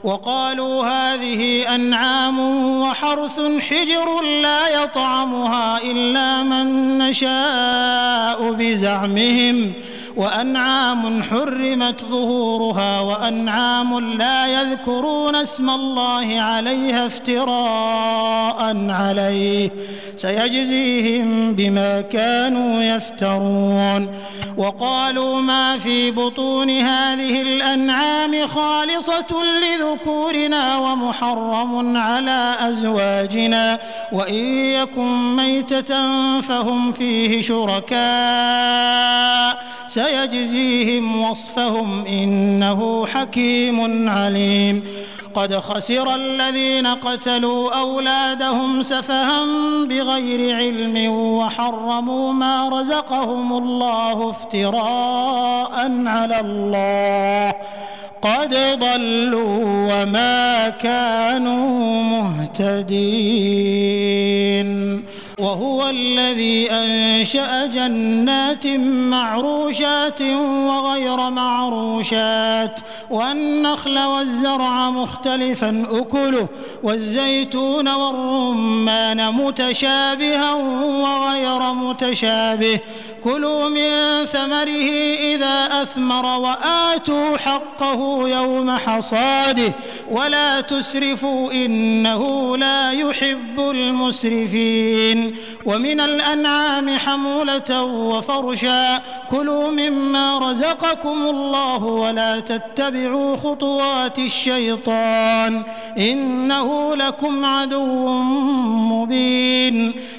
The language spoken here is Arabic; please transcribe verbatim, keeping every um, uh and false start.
وقالوا هذه أنعام وحرث حجر لا يطعمها إلا من نشاء بزعمهم وأنعام حرمت ظهورها وأنعام لا يذكرون اسم الله عليها افتراء عليه سيجزيهم بما كانوا يفترون. وقالوا ما في بطون هذه الأنعام خالصة لذكورنا ومحرم على أزواجنا وإن يكن ميتة فهم فيه شركاء سيجزيهم وصفهم إنه حكيم عليم. قد خسر الذين قتلوا أولادهم سفها بغير علم وحرموا ما رزقهم الله افتراء على الله قد ضلوا وما كانوا مهتدين. وهو الذي أنشأ جنات معروشات وغير معروشات والنخل والزرع مختلفا أكله والزيتون والرمان متشابها وغير متشابه كلوا من ثمره إذا أثمر وآتوا حقه يوم حصاده ولا تسرفوا إنه لا يحب المسرفين. ومن الأنعام حمولة وفرشا كلوا مما رزقكم الله ولا تتبعوا خطوات الشيطان إنه لكم عدو مبين.